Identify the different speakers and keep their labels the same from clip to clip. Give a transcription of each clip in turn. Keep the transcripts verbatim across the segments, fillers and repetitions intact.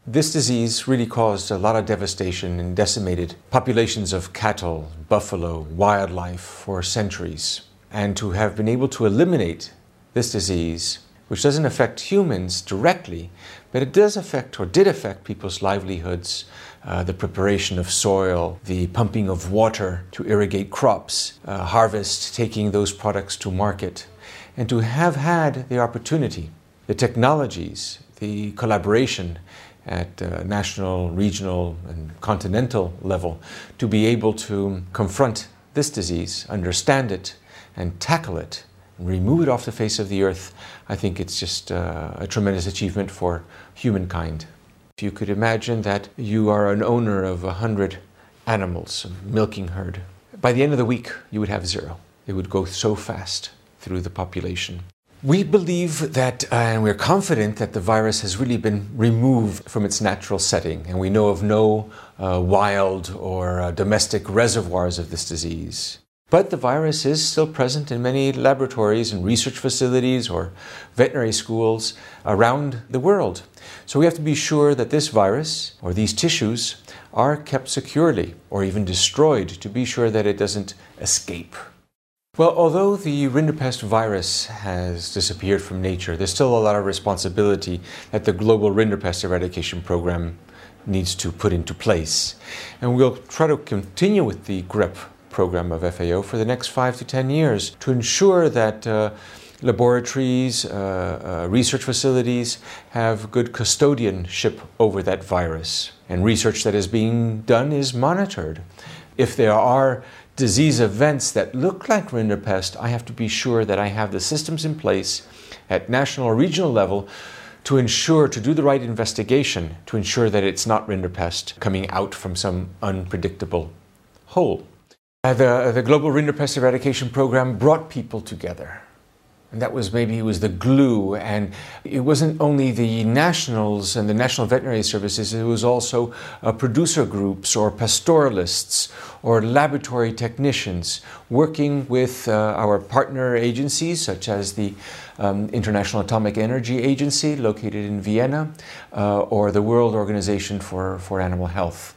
Speaker 1: This disease really caused a lot of devastation and decimated populations of cattle, buffalo, wildlife for centuries. And to have been able to eliminate this disease, which doesn't affect humans directly, but it does affect or did affect people's livelihoods, uh, the preparation of soil, the pumping of water to irrigate crops, uh, harvest, taking those products to market, and to have had the opportunity, the technologies, the collaboration at uh, national, regional, and continental level to be able to confront this disease, understand it, and tackle it, and remove it off the face of the earth, I think it's just uh, a tremendous achievement for humankind. If you could imagine that you are an owner of a hundred animals, a milking herd, by the end of the week you would have zero. It would go so fast through the population. We believe that, uh, and we're confident that the virus has really been removed from its natural setting, and we know of no uh, wild or uh, domestic reservoirs of this disease. But the virus is still present in many laboratories and research facilities or veterinary schools around the world. So we have to be sure that this virus or these tissues are kept securely or even destroyed to be sure that it doesn't escape. Well, although the Rinderpest virus has disappeared from nature, there's still a lot of responsibility that the global Rinderpest eradication program needs to put into place. And we'll try to continue with the G R E P program of F A O for the next five to ten years to ensure that uh, laboratories, uh, uh, research facilities have good custodianship over that virus. And research that is being done is monitored. If there are disease events that look like Rinderpest, I have to be sure that I have the systems in place at national or regional level to ensure, to do the right investigation, to ensure that it's not Rinderpest coming out from some unpredictable hole. Uh, the, the Global Rinderpest Eradication Program brought people together. And that was maybe it was the glue, and it wasn't only the nationals and the national veterinary services, it was also uh, producer groups or pastoralists or laboratory technicians working with uh, our partner agencies such as the um, International Atomic Energy Agency located in Vienna uh, or the World Organization for, for Animal Health.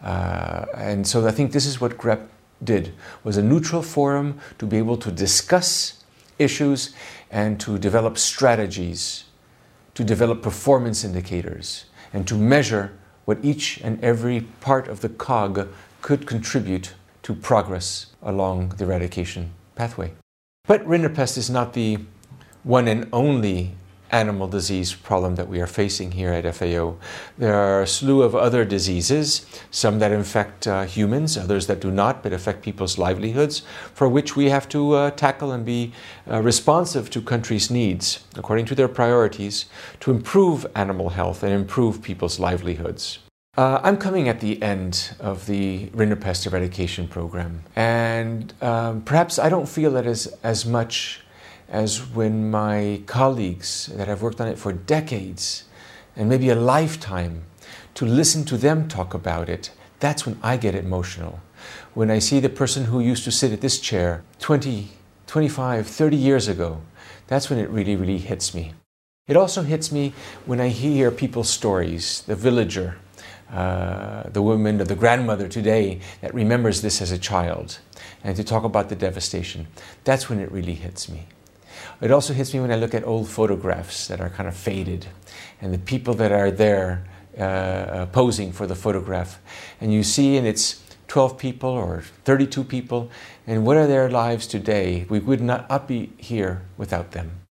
Speaker 1: Uh, and so I think this is what G R E P did, was a neutral forum to be able to discuss issues and to develop strategies, to develop performance indicators, and to measure what each and every part of the cog could contribute to progress along the eradication pathway. But Rinderpest is not the one and only animal disease problem that we are facing here at F A O. There are a slew of other diseases, some that infect uh, humans, others that do not, but affect people's livelihoods, for which we have to uh, tackle and be uh, responsive to countries' needs, according to their priorities, to improve animal health and improve people's livelihoods. Uh, I'm coming at the end of the Rinderpest eradication program, and um, perhaps I don't feel it as, as much as when my colleagues that have worked on it for decades and maybe a lifetime, to listen to them talk about it, that's when I get emotional. When I see the person who used to sit at this chair twenty, twenty-five, thirty years ago, that's when it really, really hits me. It also hits me when I hear people's stories, the villager, uh, the woman or the grandmother today that remembers this as a child, and to talk about the devastation. That's when it really hits me. It also hits me when I look at old photographs that are kind of faded and the people that are there uh, uh, posing for the photograph. And you see, and it's twelve people or thirty-two people, and what are their lives today? We would not be here without them.